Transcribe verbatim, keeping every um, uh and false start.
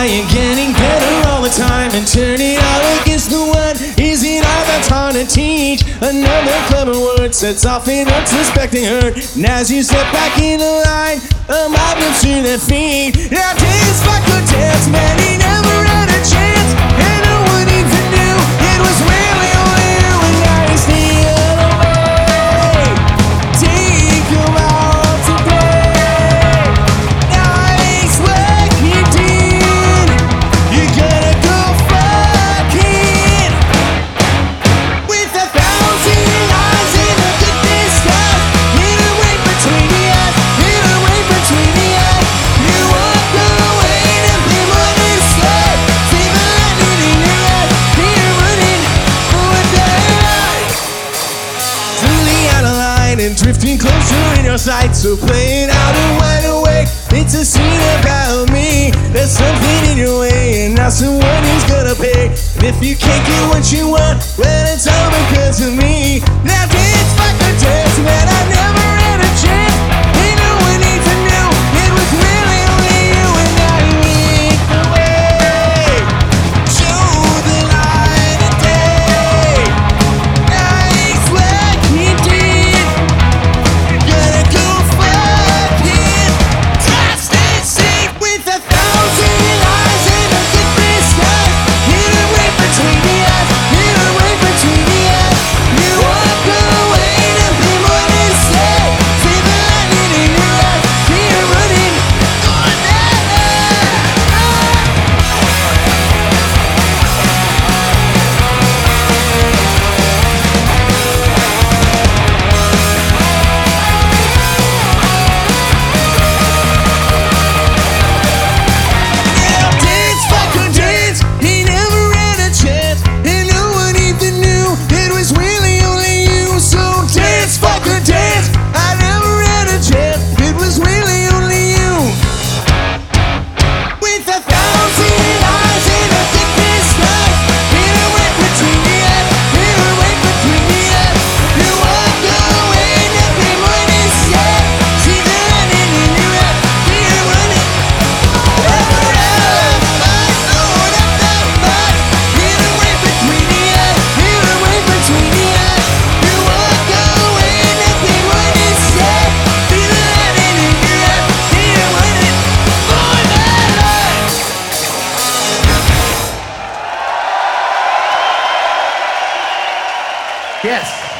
ain't getting better all the time, and turning all against the one isn't all that's hard to teach. Another clever word sets off an unsuspecting hurt, and as you step back in the line, a mob jumps to their feet. Now dance like a dance man, he never had a chance, and no one even knew it was really only you, and now he's the other way. Take him out today. Nice work you did. You gotta go fucking with a thousand lies in a goodness stuff. In a ring between the eyes, in a ring between the eyes. You walk away to be what is said. See the lightning in your eyes, you're running for a day. Truly out of line and drifting closer in your sight, so play it out and wide awake. It's a scene about me. There's something in your way, and now someone is gonna pay. And if you can't get what you want, well, it's all because of me. Now dance like a dance man, I never had a chance. Ain't no one even knew it was really only you, and now you lead the way. Show the light of day. Nice work you did. Gotta go fucking trust and safe with a thousand lies and a good mistake. In a ring between the eyes, in a ring between the eyes. You walk away to be what is said. See the lightning in your eyes, you're running for that. Now dance like a dance, he never had a chance, and no one even knew it was really only you. So dance like a dance, I never had a chance, it was really only you. With a thousand eyes and a thick mistake, in a ring between the eyes, in a ring between the eyes. You walk away, nothing more is said. See the lightning in your eyes, you're running. Yes.